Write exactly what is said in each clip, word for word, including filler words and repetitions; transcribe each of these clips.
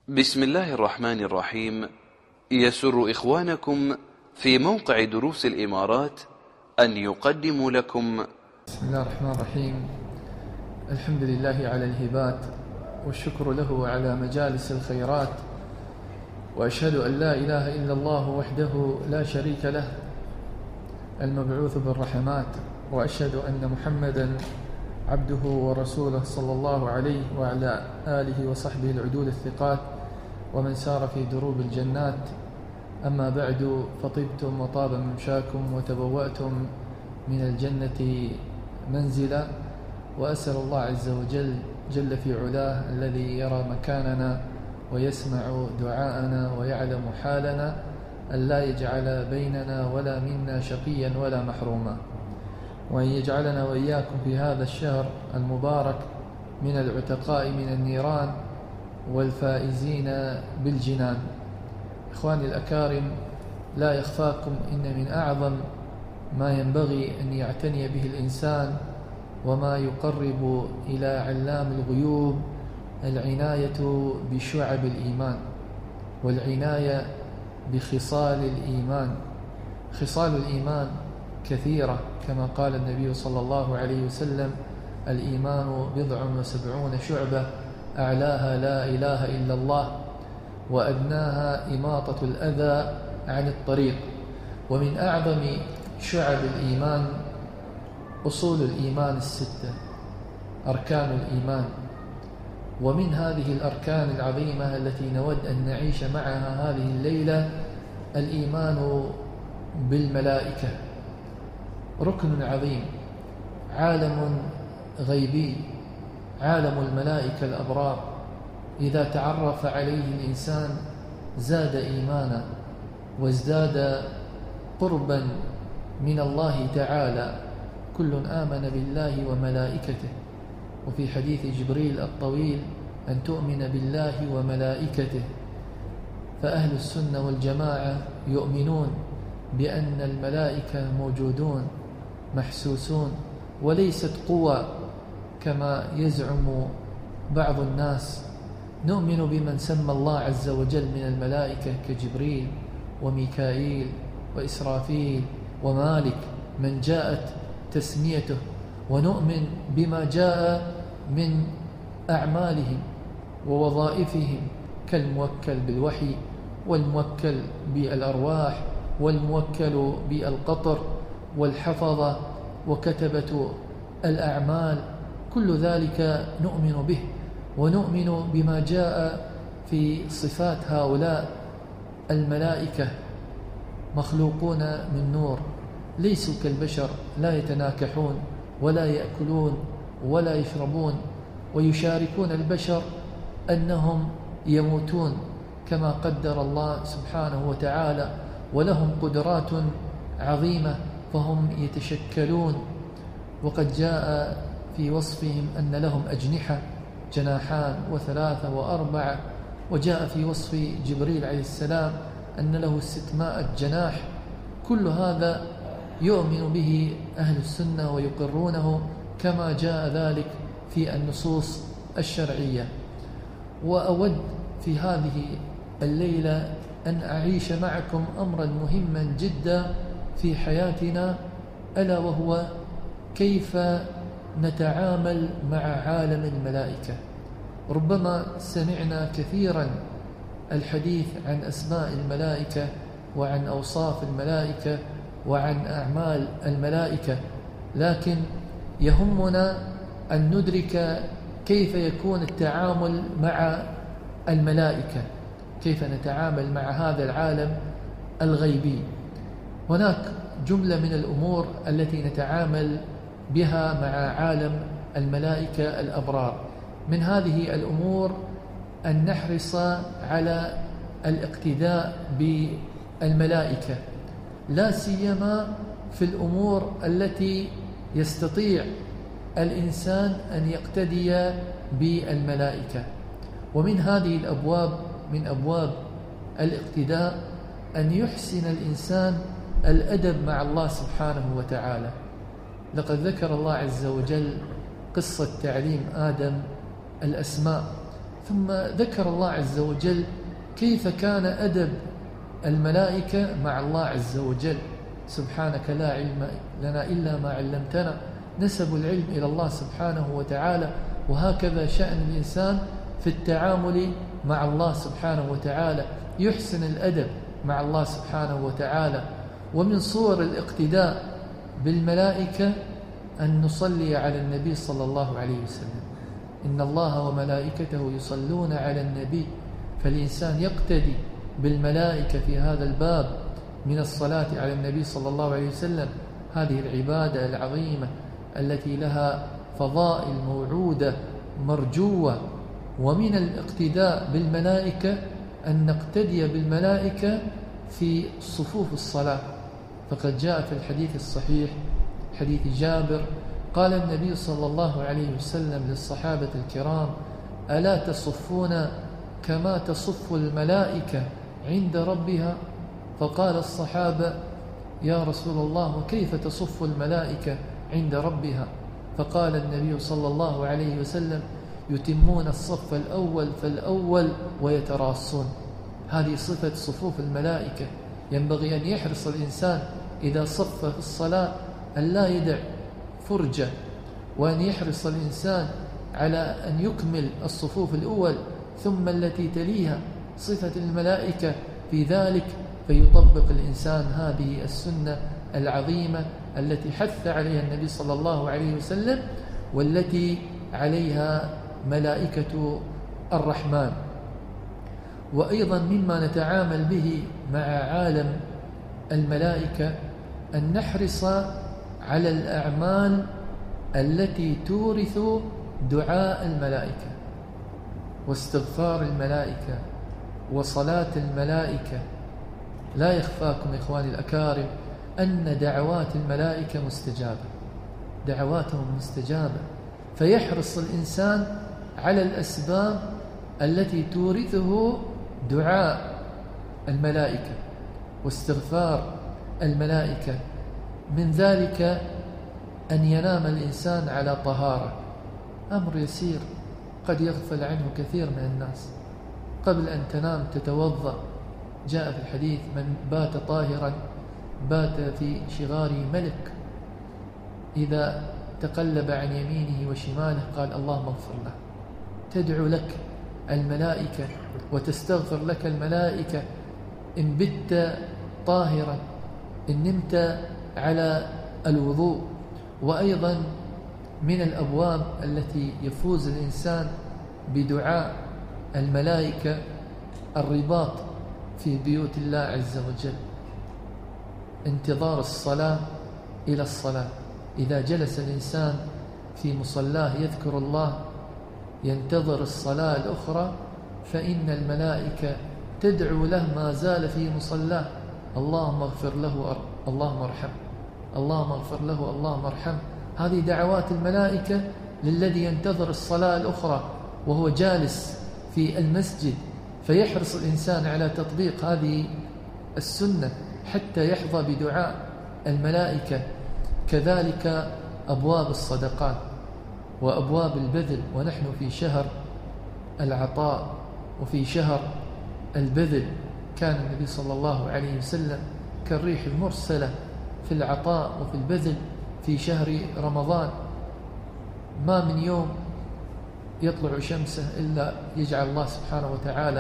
بسم الله الرحمن الرحيم. يسر إخوانكم في موقع دروس الإمارات أن يقدموا لكم بسم الله الرحمن الرحيم. الحمد لله على الهبات، والشكر له على مجالس الخيرات، وأشهد أن لا إله إلا الله وحده لا شريك له المبعوث بالرحمات، وأشهد أن محمدا عبده ورسوله صلى الله عليه وعلى آله وصحبه العدول الثقات، ومن سار في دروب الجنات. أما بعد، فطبتم وطاب ممشاكم وتبوأتم من الجنة منزلا، وأسأل الله عز وجل جل في علاه الذي يرى مكاننا ويسمع دعاءنا ويعلم حالنا أن لا يجعل بيننا ولا منا شقيا ولا محروما، وأن يجعلنا وإياكم في هذا الشهر المبارك من العتقاء من النيران والفائزين بالجنان. إخواني الأكارم، لا يخفاكم إن من أعظم ما ينبغي أن يعتني به الإنسان وما يقرب إلى علام الغيوب العناية بشعب الإيمان، والعناية بخصال الإيمان. خصال الإيمان كثيرة، كما قال النبي صلى الله عليه وسلم: الإيمان بضع وسبعون شعبة، أعلاها لا إله إلا الله، وأدناها إماطة الأذى عن الطريق. ومن أعظم شعب الإيمان أصول الإيمان الستة، أركان الإيمان. ومن هذه الأركان العظيمة التي نود أن نعيش معها هذه الليلة الإيمان بالملائكة، ركن عظيم، عالم غيبي، عالم الملائكة الأبرار. إذا تعرف عليه الإنسان زاد إيمانا وازداد قربا من الله تعالى. كل آمن بالله وملائكته، وفي حديث جبريل الطويل: أن تؤمن بالله وملائكته. فأهل السنة والجماعة يؤمنون بأن الملائكة موجودون محسوسون، وليست قوى كما يزعم بعض الناس. نؤمن بمن سمى الله عز وجل من الملائكة كجبريل وميكائيل وإسرافيل ومالك، من جاءت تسميته، ونؤمن بما جاء من أعمالهم ووظائفهم، كالموكل بالوحي، والموكل بالأرواح، والموكل بالقطر، والحفظة، وكتبة الأعمال. كل ذلك نؤمن به، ونؤمن بما جاء في صفات هؤلاء الملائكة. مخلوقون من نور، ليسوا كالبشر، لا يتناكحون ولا يأكلون ولا يشربون، ويشاركون البشر أنهم يموتون كما قدر الله سبحانه وتعالى، ولهم قدرات عظيمة فهم يتشكلون. وقد جاء في وصفهم أن لهم أجنحة، جناحان وثلاثة وأربعة، وجاء في وصف جبريل عليه السلام أن له ستمائة جناح. كل هذا يؤمن به أهل السنة ويقرونه كما جاء ذلك في النصوص الشرعية. وأود في هذه الليلة أن أعيش معكم أمرا مهما جدا في حياتنا، ألا وهو كيف نتعامل مع عالم الملائكة. ربما سمعنا كثيرا الحديث عن أسماء الملائكة وعن أوصاف الملائكة وعن أعمال الملائكة، لكن يهمنا أن ندرك كيف يكون التعامل مع الملائكة، كيف نتعامل مع هذا العالم الغيبي. هناك جملة من الأمور التي نتعامل بها مع عالم الملائكة الأبرار. من هذه الأمور أن نحرص على الاقتداء بالملائكة، لا سيما في الأمور التي يستطيع الإنسان أن يقتدي بالملائكة. ومن هذه الأبواب، من أبواب الاقتداء، أن يحسن الإنسان الأدب مع الله سبحانه وتعالى. لقد ذكر الله عز وجل قصة تعليم آدم الأسماء، ثم ذكر الله عز وجل كيف كان أدب الملائكة مع الله عز وجل. سبحانك لا علم لنا إلا ما علمتنا، نسبوا العلم إلى الله سبحانه وتعالى. وهكذا شأن الإنسان في التعامل مع الله سبحانه وتعالى، يحسن الأدب مع الله سبحانه وتعالى. ومن صور الاقتداء بالملائكة أن نصلي على النبي صلى الله عليه وسلم. إن الله وملائكته يصلون على النبي، فالإنسان يقتدي بالملائكة في هذا الباب من الصلاة على النبي صلى الله عليه وسلم. هذه العبادة العظيمة التي لها فضائل موعودة مرجوة. ومن الاقتداء بالملائكة أن نقتدي بالملائكة في صفوف الصلاة، فقد جاء في الحديث الصحيح حديث جابر قال النبي صلى الله عليه وسلم للصحابة الكرام: ألا تصفون كما تصف الملائكة عند ربها؟ فقال الصحابة: يا رسول الله، وكيف تصف الملائكة عند ربها؟ فقال النبي صلى الله عليه وسلم: يتمون الصف الأول فالأول ويتراصون. هذه صفة صفوف الملائكة. ينبغي أن يحرص الإنسان إذا صف في الصلاة أن لا يدع فرجة، وأن يحرص الإنسان على أن يكمل الصفوف الأول ثم التي تليها، صفة الملائكة في ذلك. فيطبق الإنسان هذه السنة العظيمة التي حث عليها النبي صلى الله عليه وسلم، والتي عليها ملائكة الرحمن. وأيضا مما نتعامل به مع عالم الملائكة أن نحرص على الأعمال التي تورث دعاء الملائكة واستغفار الملائكة وصلاة الملائكة. لا يخفاكم إخواني الأكارم أن دعوات الملائكة مستجابة، دعواتهم مستجابة. فيحرص الإنسان على الأسباب التي تورثه دعاء الملائكة واستغفار الملائكة. من ذلك أن ينام الإنسان على طهارة، أمر يسير قد يغفل عنه كثير من الناس. قبل أن تنام تتوضأ. جاء في الحديث: من بات طاهرا بات في شغاره ملك، إذا تقلب عن يمينه وشماله قال اللهم اغفر له. تدعو لك الملائكة وتستغفر لك الملائكة إن بت طاهرا، إن نمت على الوضوء. وأيضا من الأبواب التي يفوز الإنسان بدعاء الملائكة الرباط في بيوت الله عز وجل، انتظار الصلاة إلى الصلاة. إذا جلس الإنسان في مصلاه يذكر الله ينتظر الصلاة الأخرى، فإن الملائكة تدعو له ما زال في مصلاه: اللهم اغفر له، اللهم ارحمه، اللهم اغفر له، اللهم ارحمه. هذه دعوات الملائكة للذي ينتظر الصلاة الأخرى وهو جالس في المسجد. فيحرص الإنسان على تطبيق هذه السنة حتى يحظى بدعاء الملائكة. كذلك أبواب الصدقات وأبواب البذل، ونحن في شهر العطاء وفي شهر البذل. كان النبي صلى الله عليه وسلم كالريح المرسلة في العطاء وفي البذل في شهر رمضان. ما من يوم يطلع شمسه إلا يجعل الله سبحانه وتعالى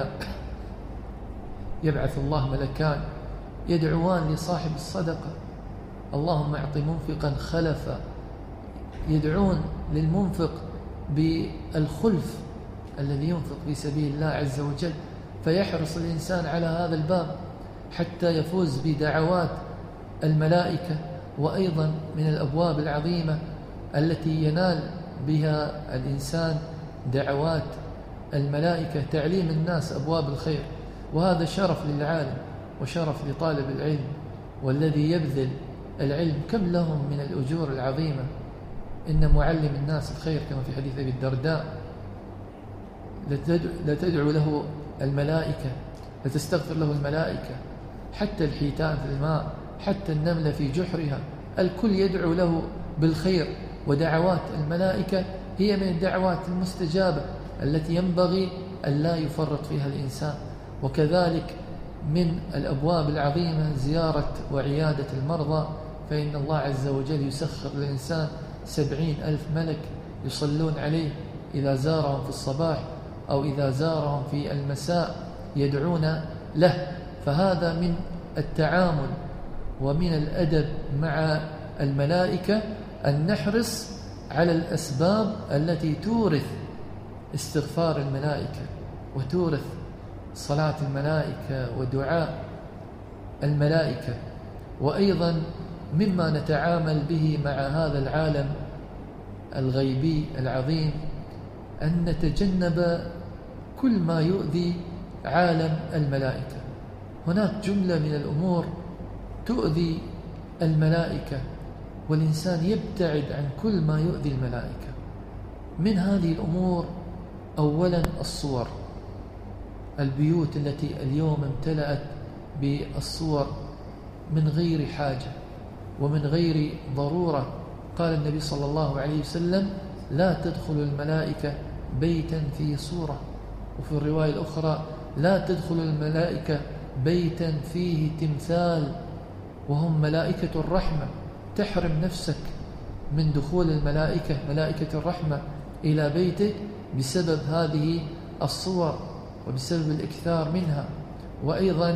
يبعث الله ملكان يدعوان لصاحب الصدقة: اللهم اعط منفقا خلفا. يدعون للمنفق بالخلف الذي ينفق في سبيل الله عز وجل. فيحرص الإنسان على هذا الباب حتى يفوز بدعوات الملائكة. وأيضا من الأبواب العظيمة التي ينال بها الإنسان دعوات الملائكة تعليم الناس أبواب الخير، وهذا شرف للعالم وشرف لطالب العلم والذي يبذل العلم. كم لهم من الأجور العظيمة. إن معلم الناس الخير كما في حديث أبي الدرداء لتدعو له الملائكة، لتستغفر له الملائكة، حتى الحيتان في الماء، حتى النملة في جحرها، الكل يدعو له بالخير. ودعوات الملائكة هي من الدعوات المستجابة التي ينبغي أن لا يفرط فيها الإنسان. وكذلك من الأبواب العظيمة زيارة وعيادة المرضى، فإن الله عز وجل يسخر للإنسان سبعين ألف ملك يصلون عليه إذا زارهم في الصباح أو إذا زارهم في المساء يدعون له. فهذا من التعامل ومن الأدب مع الملائكة أن نحرص على الأسباب التي تورث استغفار الملائكة وتورث صلاة الملائكة ودعاء الملائكة. وأيضا مما نتعامل به مع هذا العالم الغيبي العظيم أن نتجنب كل ما يؤذي عالم الملائكة. هناك جملة من الأمور تؤذي الملائكة والإنسان يبتعد عن كل ما يؤذي الملائكة. من هذه الأمور أولا الصور، البيوت التي اليوم امتلأت بالصور من غير حاجة ومن غير ضرورة. قال النبي صلى الله عليه وسلم: لا تدخل الملائكة بيتا فيه صورة. وفي الرواية الأخرى: لا تدخل الملائكة بيتا فيه تمثال. وهم ملائكة الرحمة. تحرم نفسك من دخول الملائكة ملائكة الرحمة إلى بيتك بسبب هذه الصور وبسبب الإكثار منها. وأيضا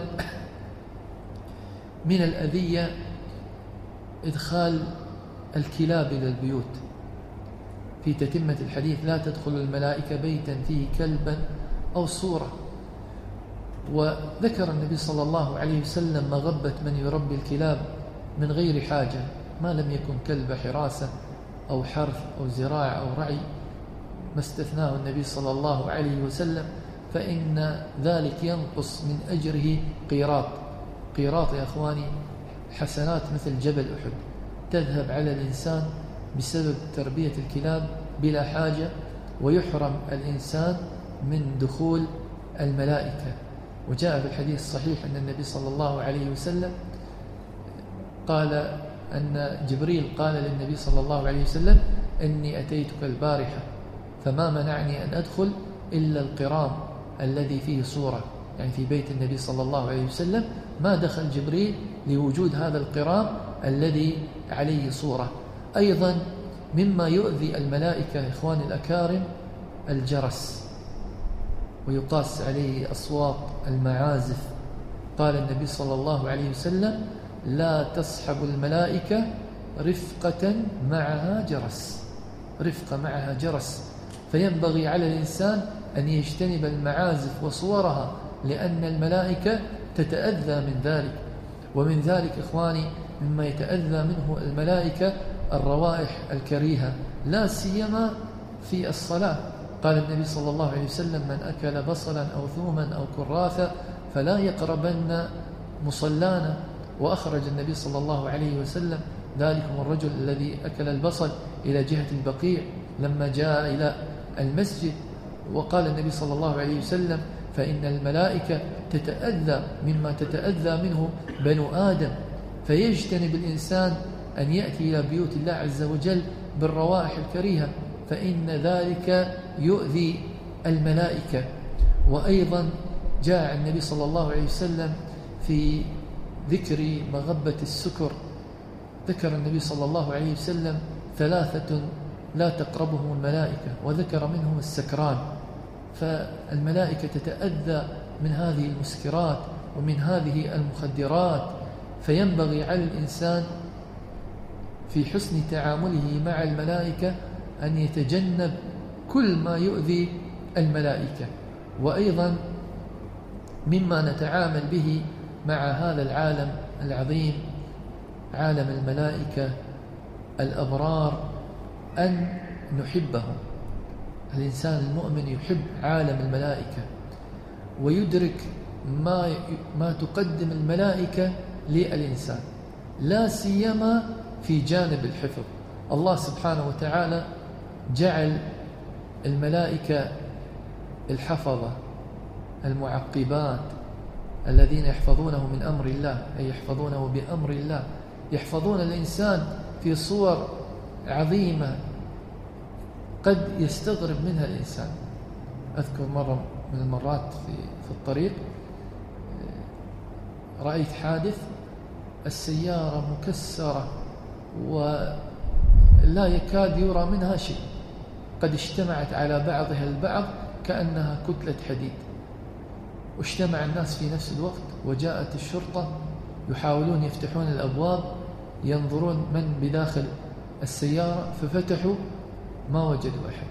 من الأذية إدخال الكلاب إلى البيوت. في تتمة الحديث: لا تدخل الملائكة بيتا فيه كلبا أو صورة. وذكر النبي صلى الله عليه وسلم مغبة من يربي الكلاب من غير حاجة، ما لم يكن كلب حراسة أو حرث أو زراعة أو رعي، ما استثناه النبي صلى الله عليه وسلم، فإن ذلك ينقص من أجره قيراط. قيراط يا أخواني حسنات مثل جبل أحد تذهب على الإنسان بسبب تربية الكلاب بلا حاجة، ويحرم الإنسان من دخول الملائكة. وجاء في الحديث الصحيح أن النبي صلى الله عليه وسلم قال أن جبريل قال للنبي صلى الله عليه وسلم: إني أتيتك البارحة فما منعني أن أدخل إلا القرام الذي فيه صورة. يعني في بيت النبي صلى الله عليه وسلم ما دخل جبريل لوجود هذا القرام الذي عليه صورة. أيضا مما يؤذي الملائكة إخواني الأكارم الجرس، ويقاس عليه أصوات المعازف. قال النبي صلى الله عليه وسلم: لا تصحب الملائكة رفقة معها جرس. رفقة معها جرس. فينبغي على الإنسان أن يجتنب المعازف وصورها، لأن الملائكة تتأذى من ذلك. ومن ذلك إخواني مما يتأذى منه الملائكة الروائح الكريهة، لا سيما في الصلاة. قال النبي صلى الله عليه وسلم: من أكل بصلا أو ثوما أو كراثا فلا يقربن مصلانا. وأخرج النبي صلى الله عليه وسلم ذلكم الرجل الذي أكل البصل إلى جهة البقيع لما جاء إلى المسجد. وقال النبي صلى الله عليه وسلم: فإن الملائكة تتأذى مما تتأذى منه بنو آدم. فيجتنب الإنسان أن يأتي إلى بيوت الله عز وجل بالروائح الكريهة، فإن ذلك يؤذي الملائكة. وأيضا جاء النبي صلى الله عليه وسلم في ذكر مغبة السكر، ذكر النبي صلى الله عليه وسلم ثلاثة لا تقربهم الملائكة، وذكر منهم السكران. فالملائكة تتأذى من هذه المسكرات ومن هذه المخدرات. فينبغي على الإنسان في حسن تعامله مع الملائكة أن يتجنب كل ما يؤذي الملائكة. وأيضا مما نتعامل به مع هذا العالم العظيم عالم الملائكة الأبرار أن نحبهم. الإنسان المؤمن يحب عالم الملائكة ويدرك ما ما تقدم الملائكة للإنسان، لا سيما في جانب الحفظ. الله سبحانه وتعالى جعل الملائكة الحفظة المعقبات الذين يحفظونه من أمر الله، أي يحفظونه بأمر الله، يحفظون الإنسان في صور عظيمة قد يستغرب منها الإنسان. أذكر مرة من المرات في, في الطريق رأيت حادث، السيارة مكسرة ولا يكاد يرى منها شيء، قد اجتمعت على بعضها البعض كأنها كتلة حديد، واجتمع الناس في نفس الوقت، وجاءت الشرطة يحاولون يفتحون الأبواب ينظرون من بداخل السيارة، ففتحوا ما وجدوا أحد،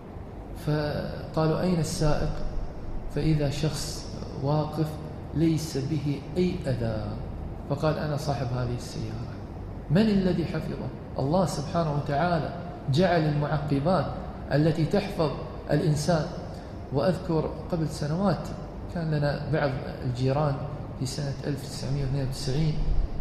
فقالوا أين السائق؟ فإذا شخص واقف ليس به أي أذى، فقال أنا صاحب هذه السيارة. من الذي حفظه؟ الله سبحانه وتعالى جعل المعقبات التي تحفظ الإنسان. وأذكر قبل سنوات كان لنا بعض الجيران في سنة ألف وتسعمائة واثنين وتسعين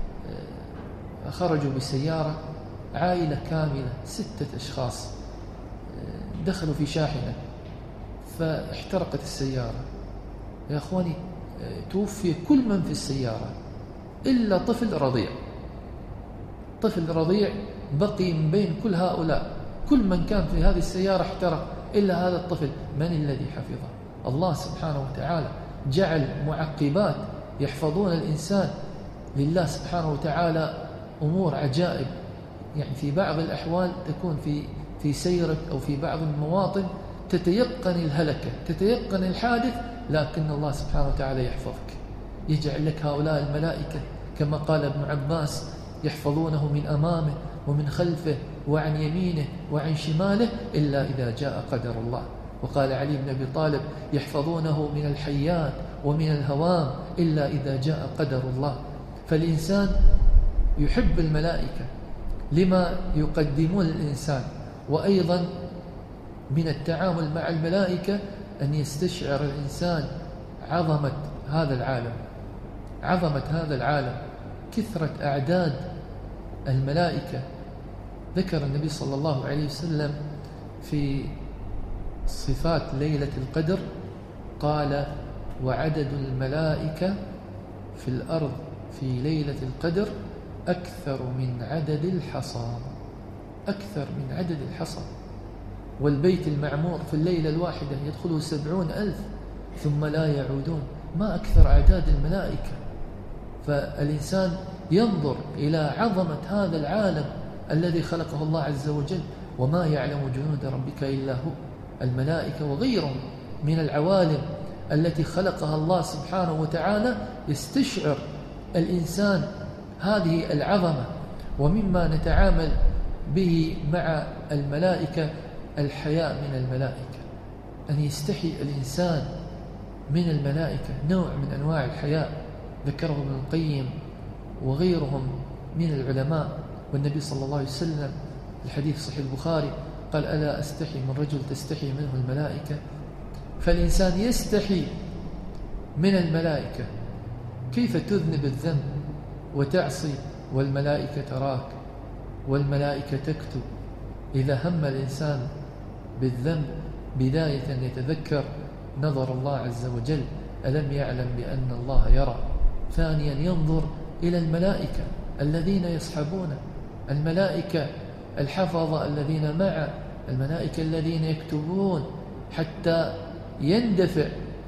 خرجوا بسيارة، عائلة كاملة ستة أشخاص، دخلوا في شاحنة فاحترقت السيارة. يا أخواني توفي كل من في السيارة إلا طفل رضيع، طفل رضيع بقي من بين كل هؤلاء، كل من كان في هذه السيارة احترق إلا هذا الطفل. من الذي حفظه؟ الله سبحانه وتعالى جعل معقبات يحفظون الإنسان لله سبحانه وتعالى أمور عجائب. يعني في بعض الأحوال تكون في في سيرك أو في بعض المواطن تتيقن الهلكة، تتيقن الحادث، لكن الله سبحانه وتعالى يحفظك، يجعل لك هؤلاء الملائكة كما قال ابن عباس يحفظونه من أمامه ومن خلفه وعن يمينه وعن شماله إلا إذا جاء قدر الله. وقال علي بن أبي طالب يحفظونه من الحيات ومن الهوام إلا إذا جاء قدر الله. فالإنسان يحب الملائكة لما يقدمون للإنسان. وأيضا من التعامل مع الملائكة أن يستشعر الإنسان عظمة هذا العالم، عظمة هذا العالم، كثرة أعداد الملائكة. ذكر النبي صلى الله عليه وسلم في صفات ليلة القدر قال وعدد الملائكة في الأرض في ليلة القدر أكثر من عدد الحصى، أكثر من عدد الحصى. والبيت المعمور في الليلة الواحدة يدخله سبعون ألف ثم لا يعودون، ما أكثر أعداد الملائكة. فالإنسان ينظر إلى عظمة هذا العالم الذي خلقه الله عز وجل، وما يعلم جنود ربك إلا هو. الملائكة وغيرهم من العوالم التي خلقها الله سبحانه وتعالى يستشعر الإنسان هذه العظمة. ومما نتعامل به مع الملائكة الحياء من الملائكة، أن يستحي الإنسان من الملائكة، نوع من أنواع الحياء ذكره ابن القيم وغيرهم من العلماء. والنبي صلى الله عليه وسلم الحديث صحيح البخاري قال ألا أستحي من رجل تستحي منه الملائكة. فالإنسان يستحي من الملائكة. كيف تذنب الذنب وتعصي والملائكة تراك والملائكة تكتب؟ إذا هم الإنسان بالذنب بداية يتذكر نظر الله عز وجل، ألم يعلم بأن الله يرى. ثانيا ينظر إلى الملائكة الذين يصحبونه، الملائكة الحفظة الذين معه، الملائكة الذين يكتبون حتى يندفع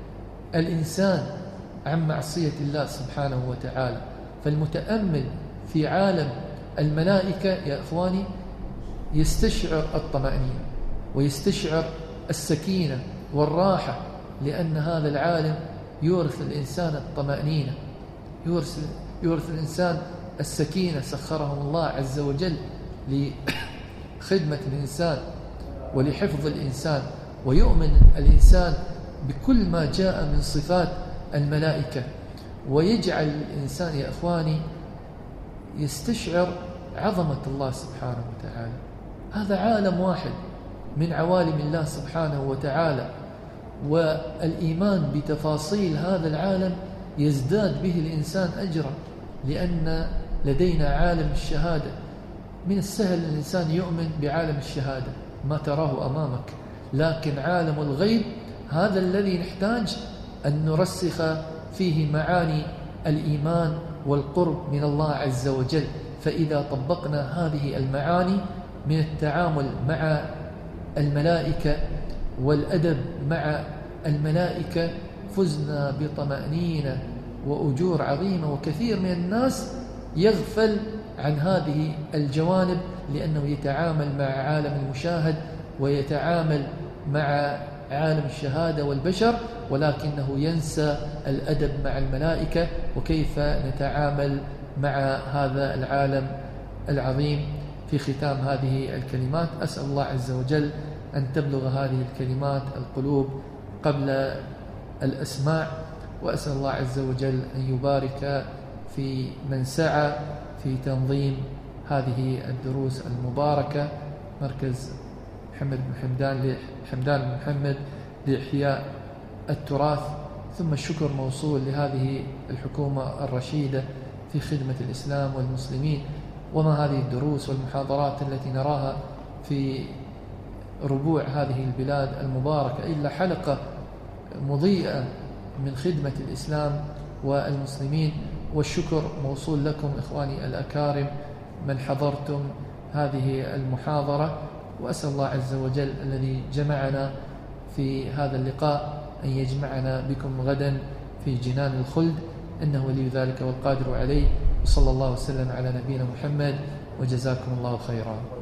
الإنسان عن معصية الله سبحانه وتعالى. فالمتأمل في عالم الملائكة يا إخواني يستشعر الطمأنينة ويستشعر السكينة والراحة، لأن هذا العالم يورث الإنسان الطمأنينة، يورث, يورث الإنسان السكينة. سخرهم الله عز وجل لخدمة الإنسان ولحفظ الإنسان، ويؤمن الإنسان بكل ما جاء من صفات الملائكة، ويجعل الإنسان يا إخواني يستشعر عظمة الله سبحانه وتعالى. هذا عالم واحد من عوالم الله سبحانه وتعالى، والإيمان بتفاصيل هذا العالم يزداد به الإنسان أجرا، لأن لدينا عالم الشهادة. من السهل الإنسان يؤمن بعالم الشهادة ما تراه أمامك، لكن عالم الغيب هذا الذي نحتاج أن نرسخ فيه معاني الإيمان والقرب من الله عز وجل. فإذا طبقنا هذه المعاني من التعامل مع الملائكة والأدب مع الملائكة فزنا بطمأنينة وأجور عظيمة، وكثير من الناس يغفل عن هذه الجوانب لأنه يتعامل مع عالم المشاهد ويتعامل مع عالم الشهادة والبشر، ولكنه ينسى الأدب مع الملائكة وكيف نتعامل مع هذا العالم العظيم. في ختام هذه الكلمات أسأل الله عز وجل أن تبلغ هذه الكلمات القلوب قبل الأسماع، وأسأل الله عز وجل أن يبارك في من سعى في تنظيم هذه الدروس المباركة، مركز محمد بن حمدان حمدان بن محمد لإحياء التراث. ثم الشكر موصول لهذه الحكومة الرشيدة في خدمة الإسلام والمسلمين. وما هذه الدروس والمحاضرات التي نراها في ربوع هذه البلاد المباركة إلا حلقة مضيئة من خدمة الإسلام والمسلمين. والشكر موصول لكم إخواني الأكارم من حضرتم هذه المحاضرة، وأسأل الله عز وجل الذي جمعنا في هذا اللقاء أن يجمعنا بكم غدا في جنان الخلد، إنه ولي ذلك والقادر عليه. وصلى الله وسلم على نبينا محمد، وجزاكم الله خيرا.